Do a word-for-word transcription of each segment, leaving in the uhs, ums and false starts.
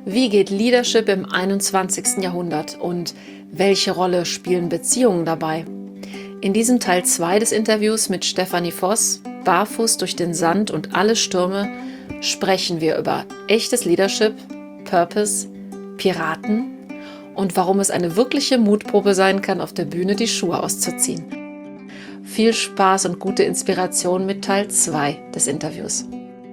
Wie geht Leadership im einundzwanzigsten Jahrhundert und welche Rolle spielen Beziehungen dabei? In diesem Teil zwei des Interviews mit Stefanie Voss, Barfuß durch den Sand und alle Stürme, sprechen wir über echtes Leadership, Purpose, Piraten und warum es eine wirkliche Mutprobe sein kann, auf der Bühne die Schuhe auszuziehen. Viel Spaß und gute Inspiration mit Teil zwei des Interviews.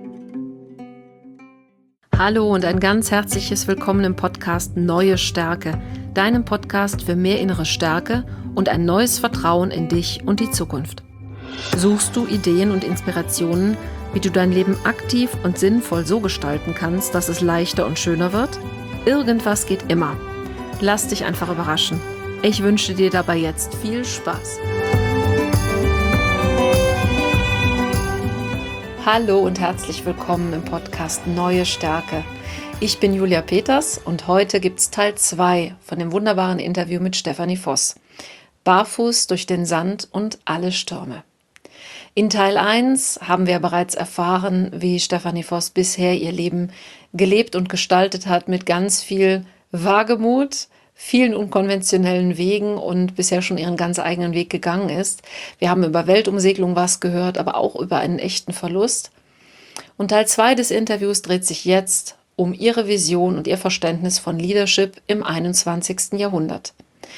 Hallo und ein ganz herzliches Willkommen im Podcast Neue Stärke, deinem Podcast für mehr innere Stärke und ein neues Vertrauen in dich und die Zukunft. Suchst du Ideen und Inspirationen, wie du dein Leben aktiv und sinnvoll so gestalten kannst, dass es leichter und schöner wird? Irgendwas geht immer. Lass dich einfach überraschen. Ich wünsche dir dabei jetzt viel Spaß. Hallo und herzlich willkommen im Podcast Neue Stärke. Ich bin Julia Peters und heute gibt es Teil zwei von dem wunderbaren Interview mit Stefanie Voss. Barfuß durch den Sand und alle Stürme. In Teil eins haben wir bereits erfahren, wie Stefanie Voss bisher ihr Leben gelebt und gestaltet hat mit ganz viel Wagemut, vielen unkonventionellen Wegen und bisher schon ihren ganz eigenen Weg gegangen ist. Wir haben über Weltumsegelung was gehört, aber auch über einen echten Verlust. Und Teil zwei des Interviews dreht sich jetzt um ihre Vision und ihr Verständnis von Leadership im einundzwanzigsten Jahrhundert.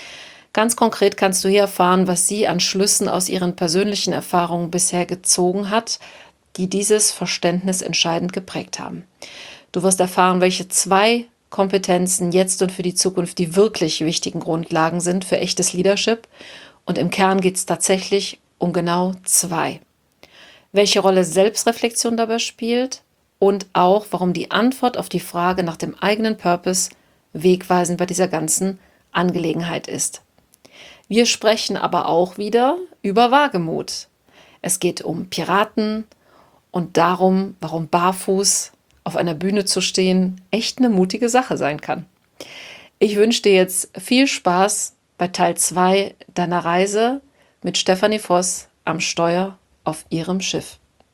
Ganz konkret kannst du hier erfahren, was sie an Schlüssen aus ihren persönlichen Erfahrungen bisher gezogen hat, die dieses Verständnis entscheidend geprägt haben. Du wirst erfahren, welche zwei Kompetenzen jetzt und für die Zukunft die wirklich wichtigen Grundlagen sind für echtes Leadership. Und im Kern geht es tatsächlich um genau zwei. Welche Rolle Selbstreflexion dabei spielt und auch, warum die Antwort auf die Frage nach dem eigenen Purpose wegweisend bei dieser ganzen Angelegenheit ist. Wir sprechen aber auch wieder über Wagemut. Es geht um Piraten und darum, warum barfuß auf einer Bühne zu stehen echt eine mutige Sache sein kann. Ich wünsche dir jetzt viel Spaß bei Teil zwei deiner Reise mit Stefanie Voss am Steuer auf ihrem Schiff.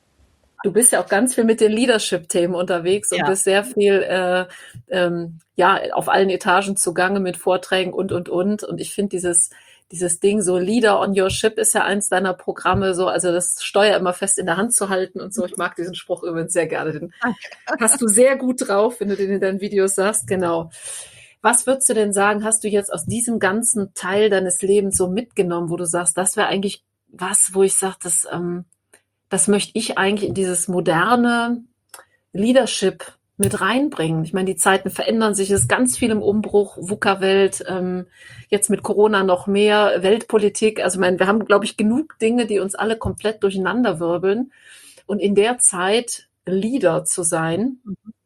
Du bist ja auch ganz viel mit den Leadership-Themen unterwegs und ja. bist sehr viel äh, ähm, ja, auf allen Etagen zugange mit Vorträgen und, und, und. Und ich finde dieses Dieses Ding, so Leader on your ship, ist ja eins deiner Programme, so, also das Steuer immer fest in der Hand zu halten und so. Ich mag diesen Spruch übrigens sehr gerne. Den hast du sehr gut drauf, wenn du den in deinen Videos sagst. Genau. Was würdest du denn sagen, hast du jetzt aus diesem ganzen Teil deines Lebens so mitgenommen, wo du sagst, das wäre eigentlich was, wo ich sage, das, ähm, das möchte ich eigentlich in dieses moderne Leadership mit reinbringen. Ich meine, die Zeiten verändern sich, es ist ganz viel im Umbruch, VUCA-Welt, ähm, jetzt mit Corona noch mehr, Weltpolitik. Also ich meine, wir haben, glaube ich, genug Dinge, die uns alle komplett durcheinander wirbeln. Und in der Zeit Leader zu sein,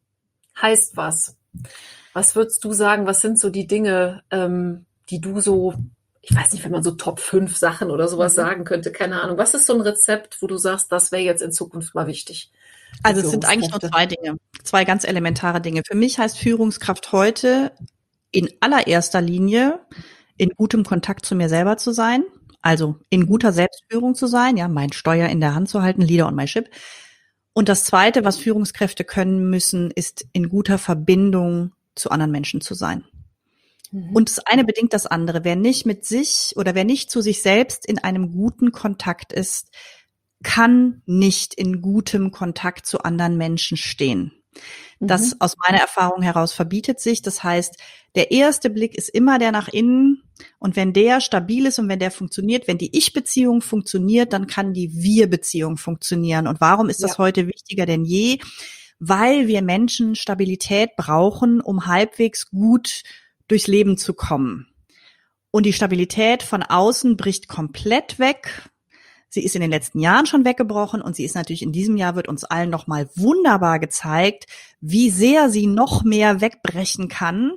heißt was? Was würdest du sagen, was sind so die Dinge, ähm, die du so, ich weiß nicht, wenn man so Top fünf Sachen oder sowas mhm. sagen könnte, keine Ahnung. Was ist so ein Rezept, wo du sagst, das wäre jetzt in Zukunft mal wichtig? Also es sind eigentlich nur zwei Dinge, zwei ganz elementare Dinge. Für mich heißt Führungskraft heute in allererster Linie in gutem Kontakt zu mir selber zu sein, also in guter Selbstführung zu sein, ja, mein Steuer in der Hand zu halten, Leader on my ship. Und das Zweite, was Führungskräfte können müssen, ist in guter Verbindung zu anderen Menschen zu sein. Mhm. Und das eine bedingt das andere. Wer nicht mit sich oder wer nicht zu sich selbst in einem guten Kontakt ist, kann nicht in gutem Kontakt zu anderen Menschen stehen. Das mhm. aus meiner Erfahrung heraus verbietet sich. Das heißt, der erste Blick ist immer der nach innen. Und wenn der stabil ist und wenn der funktioniert, wenn die Ich-Beziehung funktioniert, dann kann die Wir-Beziehung funktionieren. Und warum ist das ja. heute wichtiger denn je? Weil wir Menschen Stabilität brauchen, um halbwegs gut durchs Leben zu kommen. Und die Stabilität von außen bricht komplett weg. Sie ist in den letzten Jahren schon weggebrochen und sie ist natürlich in diesem Jahr, wird uns allen nochmal wunderbar gezeigt, wie sehr sie noch mehr wegbrechen kann.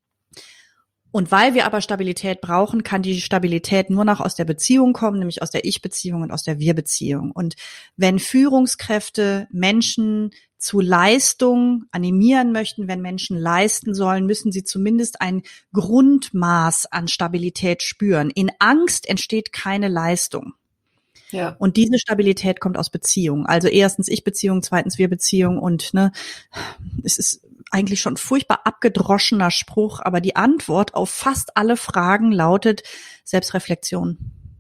Und weil wir aber Stabilität brauchen, kann die Stabilität nur noch aus der Beziehung kommen, nämlich aus der Ich-Beziehung und aus der Wir-Beziehung. Und wenn Führungskräfte Menschen zu Leistung animieren möchten, wenn Menschen leisten sollen, müssen sie zumindest ein Grundmaß an Stabilität spüren. In Angst entsteht keine Leistung. Ja. Und diese Stabilität kommt aus Beziehungen. Also erstens Ich-Beziehung, zweitens Wir-Beziehung und ne, es ist eigentlich schon furchtbar abgedroschener Spruch, aber die Antwort auf fast alle Fragen lautet Selbstreflexion.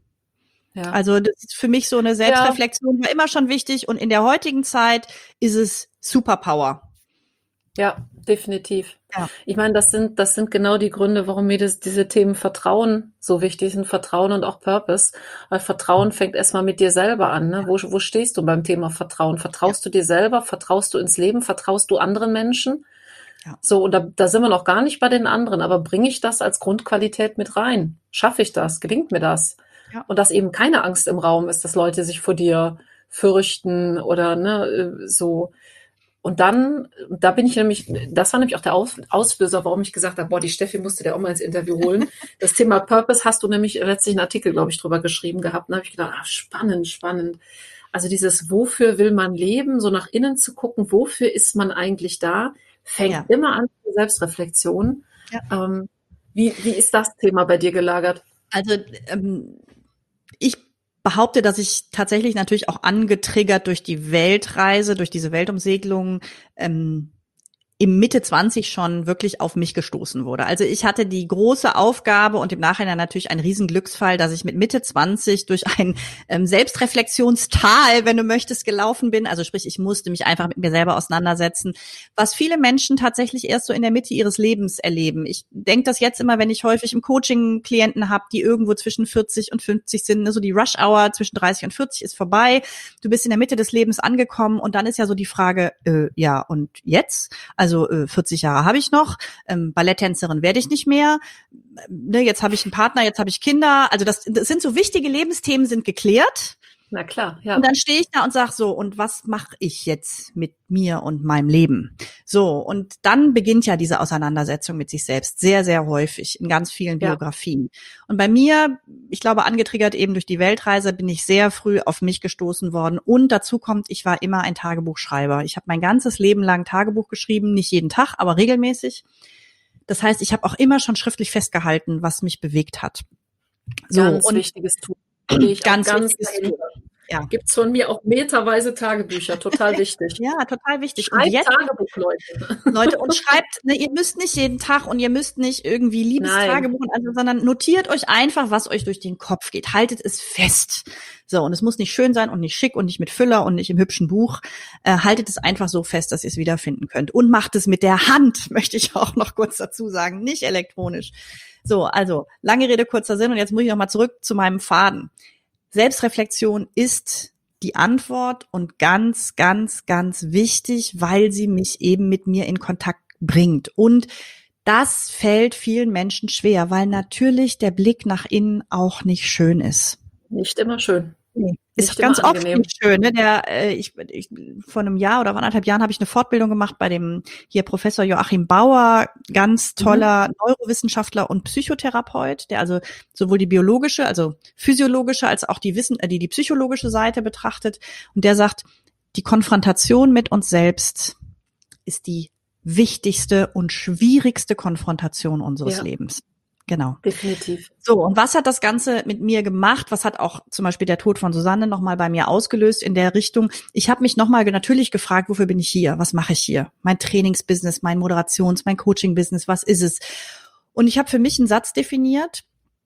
Ja. Also das ist für mich so eine Selbstreflexion, war immer schon wichtig und in der heutigen Zeit ist es Superpower. Ja, definitiv. Ja. Ich meine, das sind, das sind genau die Gründe, warum mir das, diese Themen Vertrauen so wichtig sind, Vertrauen und auch Purpose. Weil Vertrauen fängt erstmal mit dir selber an. Ne? Wo, wo stehst du beim Thema Vertrauen? Vertraust ja. du dir selber? Vertraust du ins Leben? Vertraust du anderen Menschen? Ja. So, und da, da sind wir noch gar nicht bei den anderen, aber bringe ich das als Grundqualität mit rein? Schaffe ich das? Gelingt mir das? Ja. Und dass eben keine Angst im Raum ist, dass Leute sich vor dir fürchten oder ne, so. Und dann, da bin ich nämlich, das war nämlich auch der Auslöser, warum ich gesagt habe, boah, die Steffi musste der auch mal ins Interview holen. Das Thema Purpose hast du nämlich letztlich einen Artikel, glaube ich, drüber geschrieben gehabt. Und da habe ich gedacht, ach, spannend, spannend. Also dieses, wofür will man leben, so nach innen zu gucken, wofür ist man eigentlich da, fängt ja. immer an mit Selbstreflexion. Ja. Ähm, wie, wie ist das Thema bei dir gelagert? Also ähm, ich behaupte, dass ich tatsächlich natürlich auch angetriggert durch die Weltreise, durch diese Weltumsegelung, ähm, im Mitte zwanzig schon wirklich auf mich gestoßen wurde. Also ich hatte die große Aufgabe und im Nachhinein natürlich ein Riesenglücksfall, dass ich mit Mitte zwanzig durch ein ähm, Selbstreflexionstal, wenn du möchtest, gelaufen bin. Also sprich, ich musste mich einfach mit mir selber auseinandersetzen, was viele Menschen tatsächlich erst so in der Mitte ihres Lebens erleben. Ich denke das jetzt immer, wenn ich häufig im Coaching Klienten habe, die irgendwo zwischen vierzig und fünfzig sind, ne, so die Rush Hour zwischen dreißig und vierzig ist vorbei. Du bist in der Mitte des Lebens angekommen und dann ist ja so die Frage, äh, ja und jetzt? Also Also äh, vierzig Jahre habe ich noch, ähm, Balletttänzerin werde ich nicht mehr, ne, jetzt habe ich einen Partner, jetzt habe ich Kinder. Also das, das sind so wichtige Lebensthemen, sind geklärt. Na klar, ja. Und dann stehe ich da und sage so, und was mache ich jetzt mit mir und meinem Leben? So, und dann beginnt ja diese Auseinandersetzung mit sich selbst sehr, sehr häufig in ganz vielen Biografien. Ja. Und bei mir, ich glaube, angetriggert eben durch die Weltreise, bin ich sehr früh auf mich gestoßen worden. Und dazu kommt, ich war immer ein Tagebuchschreiber. Ich habe mein ganzes Leben lang Tagebuch geschrieben, nicht jeden Tag, aber regelmäßig. Das heißt, ich habe auch immer schon schriftlich festgehalten, was mich bewegt hat. So, ganz und wichtiges Tool. Ich ganz, ganz wichtiges Tool. Ja. Gibt's von mir auch meterweise Tagebücher, total wichtig. Ja, total wichtig. Schreibt und jetzt, Tagebuch, Leute. Leute, und schreibt, ne, ihr müsst nicht jeden Tag und ihr müsst nicht irgendwie Liebestagebuch, also, sondern notiert euch einfach, was euch durch den Kopf geht. Haltet es fest. So, und es muss nicht schön sein und nicht schick und nicht mit Füller und nicht im hübschen Buch. Äh, haltet es einfach so fest, dass ihr es wiederfinden könnt. Und macht es mit der Hand, möchte ich auch noch kurz dazu sagen, nicht elektronisch. So, also, lange Rede, kurzer Sinn. Und jetzt muss ich noch mal zurück zu meinem Faden. Selbstreflexion ist die Antwort und ganz, ganz, ganz wichtig, weil sie mich eben mit mir in Kontakt bringt. Und das fällt vielen Menschen schwer, weil natürlich der Blick nach innen auch nicht schön ist. Nicht immer schön. Nee, ist ganz oft nicht schön. Ne? Der, äh, ich, ich, vor einem Jahr oder vor anderthalb Jahren habe ich eine Fortbildung gemacht bei dem hier Professor Joachim Bauer, ganz toller mhm. Neurowissenschaftler und Psychotherapeut, der also sowohl die biologische, also physiologische, als auch die Wissen, äh, die die psychologische Seite betrachtet. Und der sagt, die Konfrontation mit uns selbst ist die wichtigste und schwierigste Konfrontation unseres ja. Lebens. Genau. Definitiv. So, und was hat das Ganze mit mir gemacht? Was hat auch zum Beispiel der Tod von Susanne nochmal bei mir ausgelöst in der Richtung? Ich habe mich nochmal natürlich gefragt, wofür bin ich hier? Was mache ich hier? Mein Trainingsbusiness, mein Moderations-, mein Coaching-Business, was ist es? Und ich habe für mich einen Satz definiert,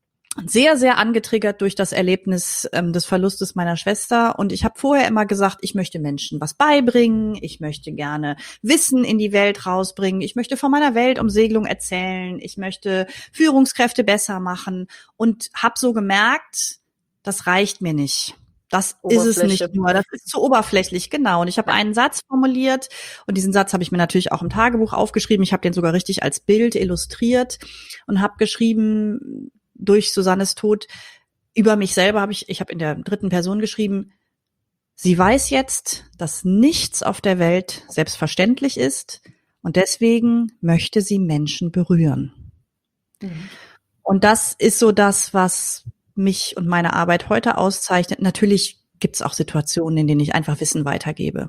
sehr, sehr angetriggert durch das Erlebnis ähm, des Verlustes meiner Schwester. Und ich habe vorher immer gesagt, ich möchte Menschen was beibringen, ich möchte gerne Wissen in die Welt rausbringen, ich möchte von meiner Weltumsegelung erzählen, ich möchte Führungskräfte besser machen und habe so gemerkt, das reicht mir nicht. Das ist es nicht nur, das ist zu oberflächlich, genau. Und ich habe einen Satz formuliert und diesen Satz habe ich mir natürlich auch im Tagebuch aufgeschrieben. Ich habe den sogar richtig als Bild illustriert und habe geschrieben, durch Susannes Tod, über mich selber habe ich, ich habe in der dritten Person geschrieben, sie weiß jetzt, dass nichts auf der Welt selbstverständlich ist und deswegen möchte sie Menschen berühren. Mhm. Und das ist so das, was mich und meine Arbeit heute auszeichnet. Natürlich gibt es auch Situationen, in denen ich einfach Wissen weitergebe.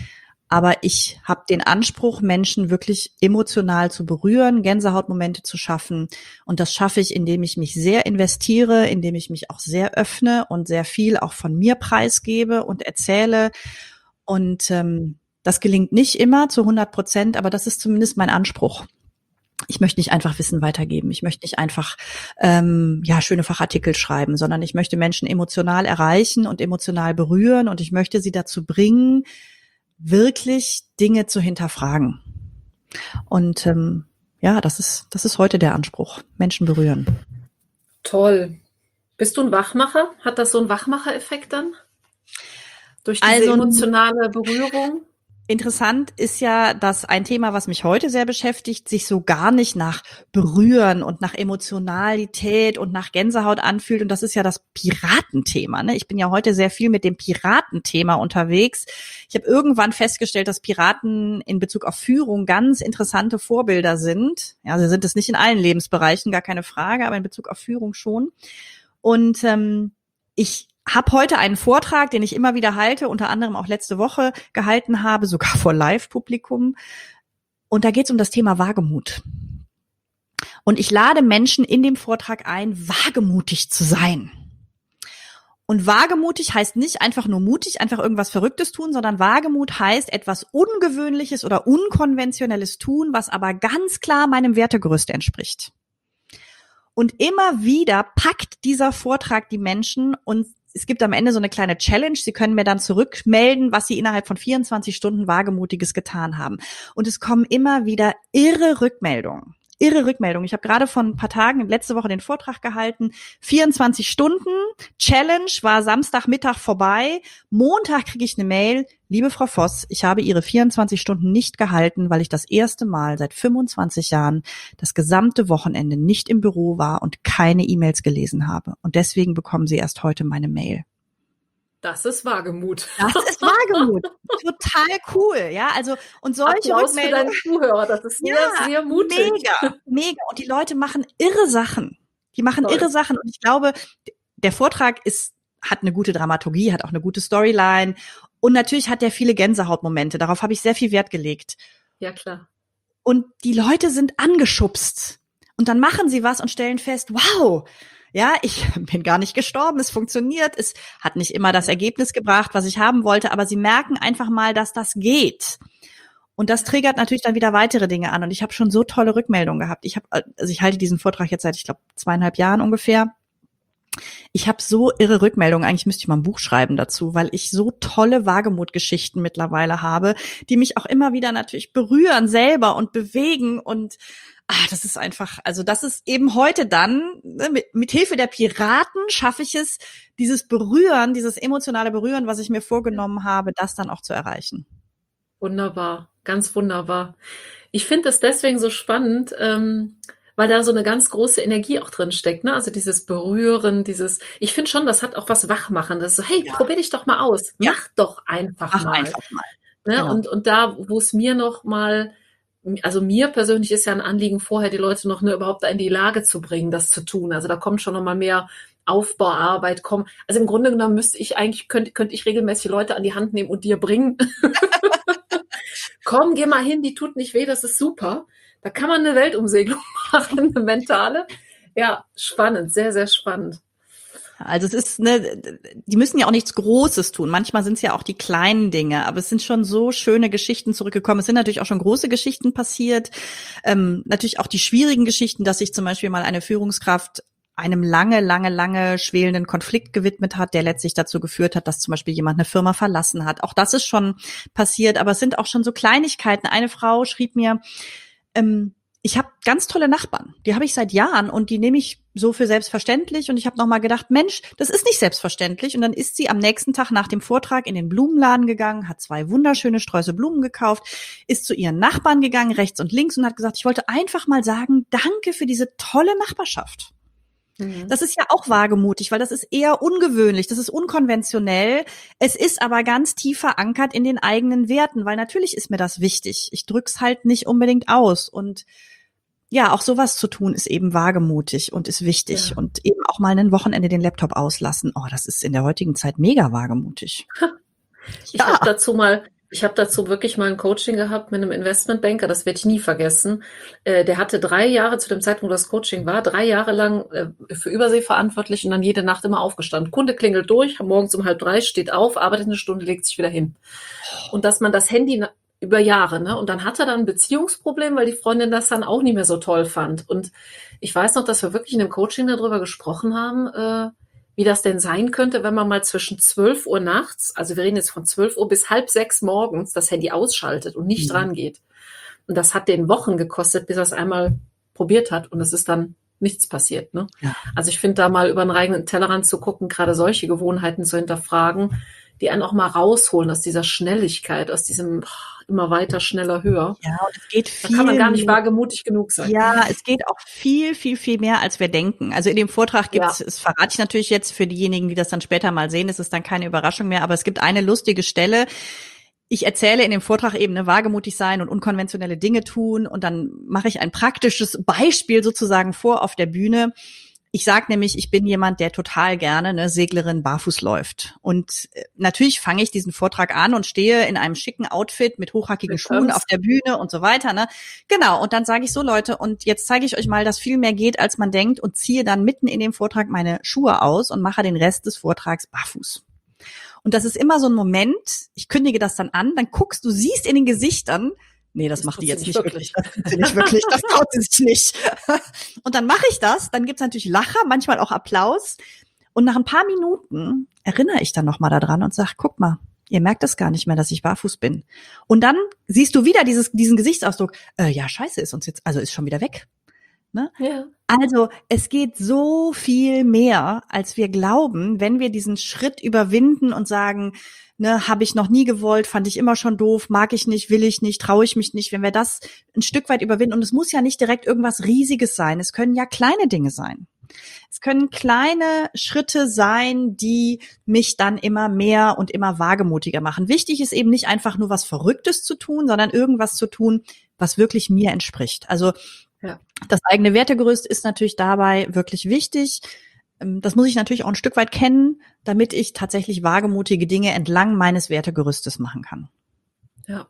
Aber ich habe den Anspruch, Menschen wirklich emotional zu berühren, Gänsehautmomente zu schaffen. Und das schaffe ich, indem ich mich sehr investiere, indem ich mich auch sehr öffne und sehr viel auch von mir preisgebe und erzähle. Und ähm, Das gelingt nicht immer zu hundert Prozent, aber das ist zumindest mein Anspruch. Ich möchte nicht einfach Wissen weitergeben. Ich möchte nicht einfach ähm, ja schöne Fachartikel schreiben, sondern ich möchte Menschen emotional erreichen und emotional berühren und ich möchte sie dazu bringen, wirklich Dinge zu hinterfragen. Und ähm, ja, das ist das ist heute der Anspruch. Menschen berühren. Toll. Bist du ein Wachmacher? Hat das so einen Wachmacher-Effekt dann? Durch diese Also emotionale Berührung? interessant ist ja, dass ein Thema, was mich heute sehr beschäftigt, sich so gar nicht nach Berühren und nach Emotionalität und nach Gänsehaut anfühlt. Und das ist ja das Piratenthema. Ne? Ich bin ja heute sehr viel mit dem Piratenthema unterwegs. Ich habe irgendwann festgestellt, dass Piraten in Bezug auf Führung ganz interessante Vorbilder sind. Ja, sie sind es nicht in allen Lebensbereichen, gar keine Frage, aber in Bezug auf Führung schon. Und ähm, ich habe heute einen Vortrag, den ich immer wieder halte, unter anderem auch letzte Woche gehalten habe, sogar vor Live-Publikum. Und da geht es um das Thema Wagemut. Und ich lade Menschen in dem Vortrag ein, wagemutig zu sein. Und wagemutig heißt nicht einfach nur mutig, einfach irgendwas Verrücktes tun, sondern Wagemut heißt etwas Ungewöhnliches oder Unkonventionelles tun, was aber ganz klar meinem Wertegerüst entspricht. Und immer wieder packt dieser Vortrag die Menschen und es gibt am Ende so eine kleine Challenge. Sie können mir dann zurückmelden, was Sie innerhalb von vierundzwanzig Stunden Wagemutiges getan haben. Und es kommen immer wieder irre Rückmeldungen. Irre Rückmeldungen. Ich habe gerade vor ein paar Tagen, letzte Woche den Vortrag gehalten. vierundzwanzig Stunden. Challenge war Samstagmittag vorbei. Montag kriege ich eine Mail. Liebe Frau Voss, ich habe Ihre vierundzwanzig Stunden nicht gehalten, weil ich das erste Mal seit fünfundzwanzig Jahren das gesamte Wochenende nicht im Büro war und keine E-Mails gelesen habe. Und deswegen bekommen Sie erst heute meine Mail. Das ist Wagemut. Das ist Wagemut. Total cool, ja. Also, und solche Applaus Rückmeldungen. für deinen Zuhörer, das ist sehr, ja, sehr mutig. Mega, mega. Und die Leute machen irre Sachen. Die machen Toll. irre Sachen. Und ich glaube, der Vortrag ist, hat eine gute Dramaturgie, hat auch eine gute Storyline. Und natürlich hat der viele Gänsehautmomente. Darauf habe ich sehr viel Wert gelegt. Ja, klar. Und die Leute sind angeschubst. Und dann machen sie was und stellen fest, wow, ja, ich bin gar nicht gestorben, es funktioniert, es hat nicht immer das Ergebnis gebracht, was ich haben wollte, aber sie merken einfach mal, dass das geht. Und das triggert natürlich dann wieder weitere Dinge an. Und ich habe schon so tolle Rückmeldungen gehabt. Ich habe, also ich halte diesen Vortrag jetzt seit, ich glaube, zweieinhalb Jahren ungefähr. Ich habe so irre Rückmeldungen, eigentlich müsste ich mal ein Buch schreiben dazu, weil ich so tolle Wagemut-Geschichten mittlerweile habe, die mich auch immer wieder natürlich berühren selber und bewegen und ah, das ist einfach, also das ist eben heute dann, ne, mit, mit Hilfe der Piraten schaffe ich es, dieses Berühren, dieses emotionale Berühren, was ich mir vorgenommen habe, das dann auch zu erreichen. Wunderbar, ganz wunderbar. Ich finde das deswegen so spannend, ähm, weil da so eine ganz große Energie auch drin steckt, ne? Also dieses Berühren, dieses, ich finde schon, das hat auch was Wachmachendes. So, hey, Ja. probier dich doch mal aus. Ja. Mach doch einfach Mach mal. einfach mal. Ne? Genau. Und, und da, wo es mir noch mal, also mir persönlich ist ja ein Anliegen, vorher die Leute noch nur überhaupt in die Lage zu bringen, das zu tun. Also da kommt schon noch mal mehr Aufbauarbeit kommen. Also im Grunde genommen müsste ich eigentlich, könnte, könnte ich regelmäßig Leute an die Hand nehmen und dir bringen. Komm, geh mal hin, die tut nicht weh, das ist super. Da kann man eine Weltumsegelung machen, eine mentale. Ja, spannend, sehr, sehr spannend. Also es ist, ne, die müssen ja auch nichts Großes tun. Manchmal sind es ja auch die kleinen Dinge, aber es sind schon so schöne Geschichten zurückgekommen. Es sind natürlich auch schon große Geschichten passiert. Ähm, natürlich auch die schwierigen Geschichten, dass sich zum Beispiel mal eine Führungskraft einem lange, lange, lange schwelenden Konflikt gewidmet hat, der letztlich dazu geführt hat, dass zum Beispiel jemand eine Firma verlassen hat. Auch das ist schon passiert, aber es sind auch schon so Kleinigkeiten. Eine Frau schrieb mir, ähm, ich habe ganz tolle Nachbarn, die habe ich seit Jahren und die nehme ich so für selbstverständlich und ich habe nochmal gedacht, Mensch, das ist nicht selbstverständlich und dann ist sie am nächsten Tag nach dem Vortrag in den Blumenladen gegangen, hat zwei wunderschöne Sträuße Blumen gekauft, ist zu ihren Nachbarn gegangen, rechts und links und hat gesagt, ich wollte einfach mal sagen, danke für diese tolle Nachbarschaft. Mhm. Das ist ja auch wagemutig, weil das ist eher ungewöhnlich, das ist unkonventionell. Es ist aber ganz tief verankert in den eigenen Werten, weil natürlich ist mir das wichtig. Ich drück's halt nicht unbedingt aus und ja, auch sowas zu tun ist eben wagemutig und ist wichtig ja. Und eben auch mal ein Wochenende den Laptop auslassen. Oh, das ist in der heutigen Zeit mega wagemutig. Ich ja. habe dazu mal Ich habe dazu wirklich mal ein Coaching gehabt mit einem Investmentbanker, das werde ich nie vergessen. Äh, der hatte drei Jahre zu dem Zeitpunkt, wo das Coaching war, drei Jahre lang äh, für Übersee verantwortlich und dann jede Nacht immer aufgestanden. Kunde klingelt durch, morgens um halb drei, steht auf, arbeitet eine Stunde, legt sich wieder hin. Und dass man das Handy na- über Jahre, ne? Und dann hat er dann ein Beziehungsproblem, weil die Freundin das dann auch nicht mehr so toll fand. Und ich weiß noch, dass wir wirklich in dem Coaching darüber gesprochen haben, äh, wie das denn sein könnte, wenn man mal zwischen zwölf Uhr nachts, also wir reden jetzt von zwölf Uhr bis halb sechs morgens, das Handy ausschaltet und nicht Mhm. dran geht. Und das hat den Wochen gekostet, bis er es einmal probiert hat und es ist dann nichts passiert. Ne? Ja. Also ich finde da mal über einen eigenen Tellerrand zu gucken, gerade solche Gewohnheiten zu hinterfragen, die einen auch mal rausholen aus dieser Schnelligkeit, aus diesem immer weiter, schneller, höher. Ja, und es geht Da viel kann man gar nicht mehr. wagemutig genug sein. Ja, es geht auch viel, viel, viel mehr, als wir denken. Also in dem Vortrag gibt's, Ja. das verrate ich natürlich jetzt für diejenigen, die das dann später mal sehen, ist es dann keine Überraschung mehr, aber es gibt eine lustige Stelle. Ich erzähle in dem Vortrag eben, ne, wagemutig sein und unkonventionelle Dinge tun und dann mache ich ein praktisches Beispiel sozusagen vor auf der Bühne. Ich sage nämlich, ich bin jemand, der total gerne eine Seglerin barfuß läuft. Und äh, natürlich fange ich diesen Vortrag an und stehe in einem schicken Outfit mit hochhackigen Mit Schuhen Pumps. auf der Bühne und so weiter. Ne? Genau, und dann sage ich so, Leute, und jetzt zeige ich euch mal, dass viel mehr geht, als man denkt und ziehe dann mitten in dem Vortrag meine Schuhe aus und mache den Rest des Vortrags barfuß. Und das ist immer so ein Moment, ich kündige das dann an, dann guckst du, siehst in den Gesichtern, nee, das, Das macht die tut sie jetzt nicht nicht wirklich. Das tut sie nicht wirklich. Das traut sie sich nicht. Und dann mache ich das. Dann gibt's natürlich Lacher, manchmal auch Applaus. Und nach ein paar Minuten erinnere ich dann nochmal daran und sage, guck mal, ihr merkt es gar nicht mehr, dass ich barfuß bin. Und dann siehst du wieder dieses, diesen Gesichtsausdruck, äh, ja, scheiße, ist uns jetzt, also ist schon wieder weg. Ne? Ja. Also es geht so viel mehr, als wir glauben, wenn wir diesen Schritt überwinden und sagen, ne, habe ich noch nie gewollt, fand ich immer schon doof, mag ich nicht, will ich nicht, traue ich mich nicht. Wenn wir das ein Stück weit überwinden, und es muss ja nicht direkt irgendwas Riesiges sein, es können ja kleine Dinge sein. Es können kleine Schritte sein, die mich dann immer mehr und immer wagemutiger machen. Wichtig ist eben nicht einfach nur was Verrücktes zu tun, sondern irgendwas zu tun, was wirklich mir entspricht. Also Ja. das eigene Wertegerüst ist natürlich dabei wirklich wichtig. Das muss ich natürlich auch ein Stück weit kennen, damit ich tatsächlich wagemutige Dinge entlang meines Wertegerüstes machen kann. Ja.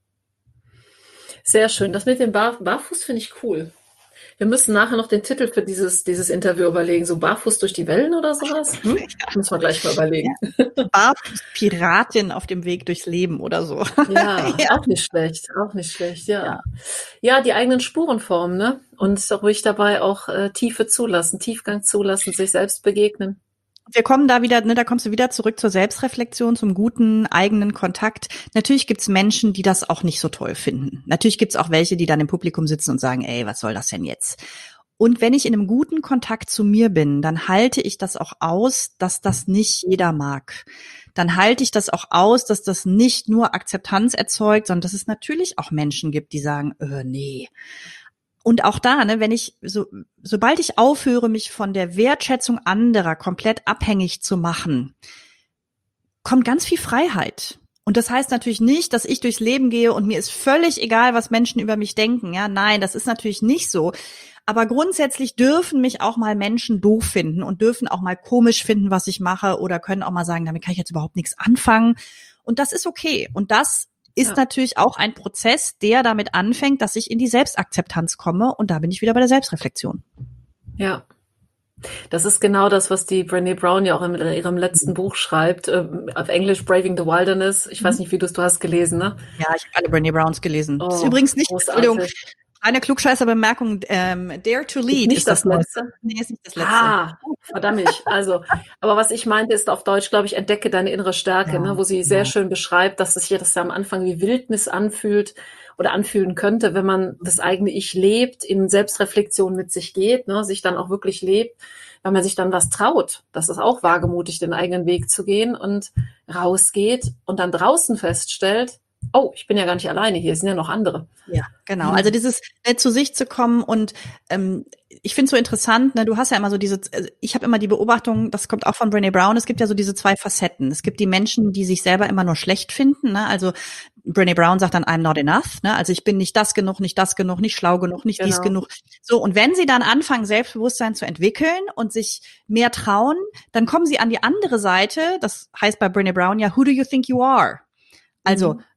Sehr schön. Das mit dem Bar Barfuß finde ich cool. Wir müssen nachher noch den Titel für dieses, dieses Interview überlegen. So Barfuß durch die Wellen oder sowas? Hm? Müssen wir gleich mal überlegen. Barfuß-Piratin auf dem Weg durchs Leben oder so. Ja, Ja. auch nicht schlecht. Auch nicht schlecht, ja. Ja. Ja, die eigenen Spuren formen, ne? Und ruhig dabei auch äh, Tiefe zulassen, Tiefgang zulassen, sich selbst begegnen. Wir kommen da wieder, ne, da kommst du wieder zurück zur Selbstreflexion, zum guten eigenen Kontakt. Natürlich gibt's Menschen, die das auch nicht so toll finden. Natürlich gibt's auch welche, die dann im Publikum sitzen und sagen, ey, was soll das denn jetzt? Und wenn ich in einem guten Kontakt zu mir bin, dann halte ich das auch aus, dass das nicht jeder mag. Dann halte ich das auch aus, dass das nicht nur Akzeptanz erzeugt, sondern dass es natürlich auch Menschen gibt, die sagen, äh, nee. Und auch da, ne, wenn ich, so, sobald ich aufhöre, mich von der Wertschätzung anderer komplett abhängig zu machen, kommt ganz viel Freiheit. Und das heißt natürlich nicht, dass ich durchs Leben gehe und mir ist völlig egal, was Menschen über mich denken. Ja, nein, das ist natürlich nicht so. Aber grundsätzlich dürfen mich auch mal Menschen doof finden und dürfen auch mal komisch finden, was ich mache, oder können auch mal sagen, damit kann ich jetzt überhaupt nichts anfangen. Und das ist okay. Und das ist ja natürlich auch ein Prozess, der damit anfängt, dass ich in die Selbstakzeptanz komme. Und da bin ich wieder bei der Selbstreflexion. Ja. Das ist genau das, was die Brené Brown ja auch in ihrem letzten Buch schreibt, äh, auf Englisch Braving the Wilderness. Ich weiß nicht, wie du es, du hast gelesen, ne? Ja, ich habe alle Brené Browns gelesen. Oh, das ist übrigens nicht, großartig. Entschuldigung, eine Klugscheißer-Bemerkung, ähm, Dare to Lead Nicht ist das, das letzte? Nee, ist nicht das letzte. Ah, verdammt. Also, aber was ich meinte, ist auf Deutsch, glaube ich, entdecke deine innere Stärke, Ja, ne, wo sie sehr ja. schön beschreibt, dass sich das ja am Anfang wie Wildnis anfühlt oder anfühlen könnte, wenn man das eigene Ich lebt, in Selbstreflexion mit sich geht, ne, sich dann auch wirklich lebt, weil man sich dann was traut. Das ist auch wagemutig, den eigenen Weg zu gehen und rausgeht und dann draußen feststellt, oh, ich bin ja gar nicht alleine hier, es sind ja noch andere. Ja, genau. Also dieses ne, zu sich zu kommen und ähm, ich finde es so interessant, ne, du hast ja immer so diese, also ich habe immer die Beobachtung, das kommt auch von Brené Brown, es gibt ja so diese zwei Facetten. Es gibt die Menschen, die sich selber immer nur schlecht finden, ne? Also Brené Brown sagt dann, I'm not enough, ne? Also ich bin nicht das genug, nicht das genug, nicht schlau genug, nicht Genau. dies genug. So, und wenn sie dann anfangen, Selbstbewusstsein zu entwickeln und sich mehr trauen, dann kommen sie an die andere Seite, das heißt bei Brené Brown ja, who do you think you are? Also, Mhm.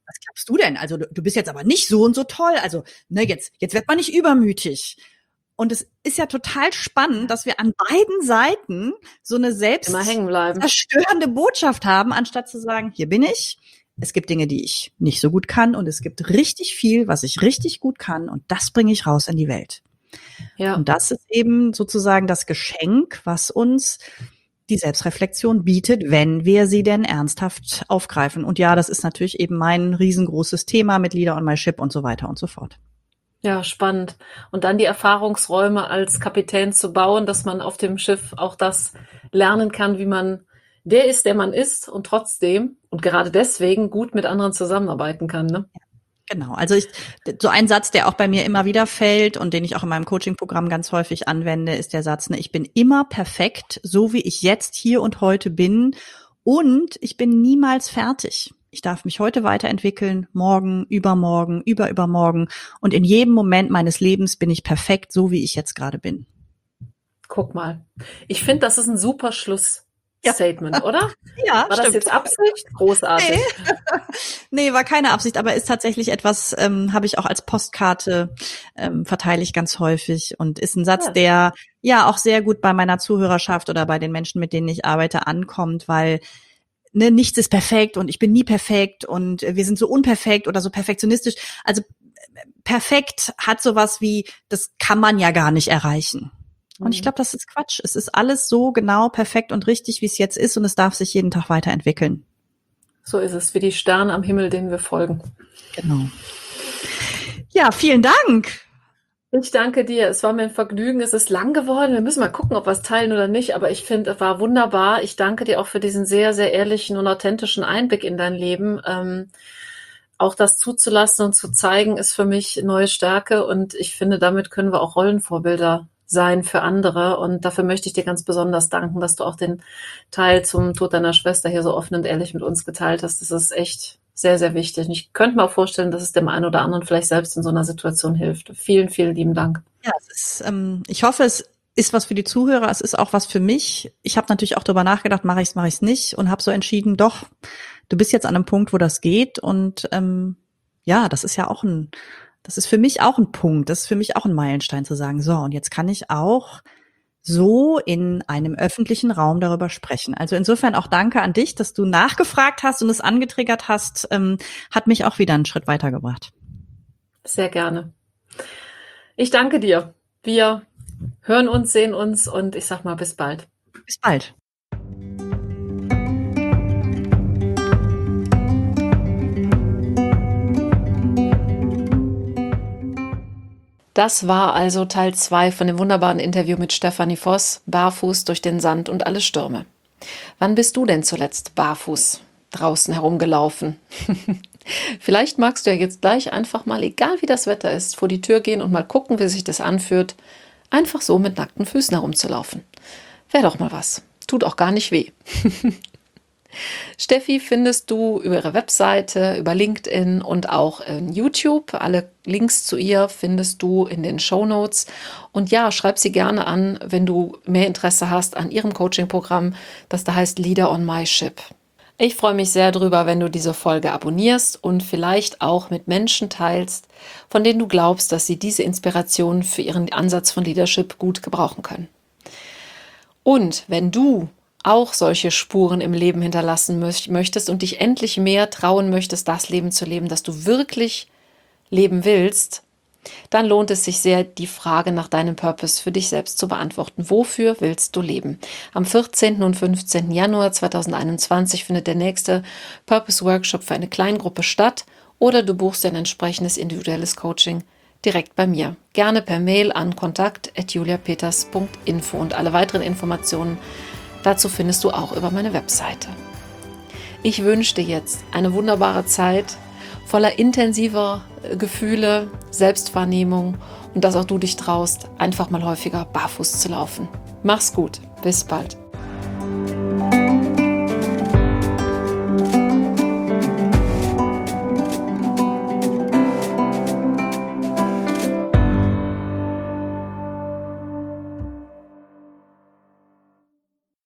was glaubst du denn? Also du, du bist jetzt aber nicht so und so toll. Also ne, jetzt, jetzt wird man nicht übermütig. Und es ist ja total spannend, dass wir an beiden Seiten so eine selbstzerstörende Botschaft haben, anstatt zu sagen, hier bin ich. Es gibt Dinge, die ich nicht so gut kann und es gibt richtig viel, was ich richtig gut kann und das bringe ich raus in die Welt. Ja. Und das ist eben sozusagen das Geschenk, was uns die Selbstreflexion bietet, wenn wir sie denn ernsthaft aufgreifen. Und ja, das ist natürlich eben mein riesengroßes Thema mit Leader on my Ship und so weiter und so fort. Ja, spannend. Und dann die Erfahrungsräume als Kapitän zu bauen, dass man auf dem Schiff auch das lernen kann, wie man der ist, der man ist und trotzdem und gerade deswegen gut mit anderen zusammenarbeiten kann, ne? Genau. Also ich, so ein Satz, der auch bei mir immer wieder fällt und den ich auch in meinem Coaching-Programm ganz häufig anwende, ist der Satz, ne, ich bin immer perfekt, so wie ich jetzt hier und heute bin und ich bin niemals fertig. Ich darf mich heute weiterentwickeln, morgen, übermorgen, überübermorgen und in jedem Moment meines Lebens bin ich perfekt, so wie ich jetzt gerade bin. Guck mal. Ich finde, das ist ein super Schlussstatement, ja. Oder? Ja, war stimmt. Das jetzt Absicht? Großartig. Nee. nee, war keine Absicht, aber ist tatsächlich etwas, ähm, habe ich auch als Postkarte, ähm, verteile ich ganz häufig und ist ein Satz, ja. der ja auch sehr gut bei meiner Zuhörerschaft oder bei den Menschen, mit denen ich arbeite, ankommt, weil Ne, nichts ist perfekt und ich bin nie perfekt und wir sind so unperfekt oder so perfektionistisch. Also perfekt hat sowas wie, das kann man ja gar nicht erreichen. Und mhm. ich glaube, das ist Quatsch. Es ist alles so genau perfekt und richtig, wie es jetzt ist und es darf sich jeden Tag weiterentwickeln. So ist es, wie die Sterne am Himmel, denen wir folgen. Genau. Ja, vielen Dank. Ich danke dir. Es war mir ein Vergnügen. Es ist lang geworden. Wir müssen mal gucken, ob wir es teilen oder nicht. Aber ich finde, es war wunderbar. Ich danke dir auch für diesen sehr, sehr ehrlichen und authentischen Einblick in dein Leben. Ähm, auch das zuzulassen und zu zeigen, ist für mich neue Stärke. Und ich finde, damit können wir auch Rollenvorbilder sein für andere. Und dafür möchte ich dir ganz besonders danken, dass du auch den Teil zum Tod deiner Schwester hier so offen und ehrlich mit uns geteilt hast. Das ist echt sehr, sehr wichtig. Und ich könnte mir auch vorstellen, dass es dem einen oder anderen vielleicht selbst in so einer Situation hilft. Vielen, vielen lieben Dank. Ja, es ist, ähm, ich hoffe, es ist was für die Zuhörer. Es ist auch was für mich. Ich habe natürlich auch darüber nachgedacht, mache ich es, mache ich es nicht und habe so entschieden, doch, du bist jetzt an einem Punkt, wo das geht. Und ähm, ja, das ist ja auch ein, das ist für mich auch ein Punkt. Das ist für mich auch ein Meilenstein zu sagen, so, und jetzt kann ich auch so in einem öffentlichen Raum darüber sprechen. Also insofern auch danke an dich, dass du nachgefragt hast und es angetriggert hast, ähm, hat mich auch wieder einen Schritt weitergebracht. Sehr gerne. Ich danke dir. Wir hören uns, sehen uns und ich sag mal bis bald. Bis bald. Das war also Teil zwei von dem wunderbaren Interview mit Stefanie Voss, barfuß durch den Sand und alle Stürme. Wann bist du denn zuletzt barfuß draußen herumgelaufen? Vielleicht magst du ja jetzt gleich einfach mal, egal wie das Wetter ist, vor die Tür gehen und mal gucken, wie sich das anfühlt, einfach so mit nackten Füßen herumzulaufen. Wäre doch mal was. Tut auch gar nicht weh. Steffi findest du über ihre Webseite, über LinkedIn und auch in YouTube. Alle Links zu ihr findest du in den Shownotes. Und ja, schreib sie gerne an, wenn du mehr Interesse hast an ihrem Coaching-Programm, das da heißt Leader on my Ship. Ich freue mich sehr drüber, wenn du diese Folge abonnierst und vielleicht auch mit Menschen teilst, von denen du glaubst, dass sie diese Inspiration für ihren Ansatz von Leadership gut gebrauchen können. Und wenn du auch solche Spuren im Leben hinterlassen möchtest und dich endlich mehr trauen möchtest, das Leben zu leben, das du wirklich leben willst, dann lohnt es sich sehr, die Frage nach deinem Purpose für dich selbst zu beantworten. Wofür willst du leben? Am vierzehnten und fünfzehnten Januar zweitausendeinundzwanzig findet der nächste Purpose Workshop für eine Kleingruppe statt oder du buchst ein entsprechendes individuelles Coaching direkt bei mir. Gerne per Mail an kontakt at julia peters punkt info und alle weiteren Informationen dazu findest du auch über meine Webseite. Ich wünsche dir jetzt eine wunderbare Zeit voller intensiver Gefühle, Selbstwahrnehmung und dass auch du dich traust, einfach mal häufiger barfuß zu laufen. Mach's gut, bis bald.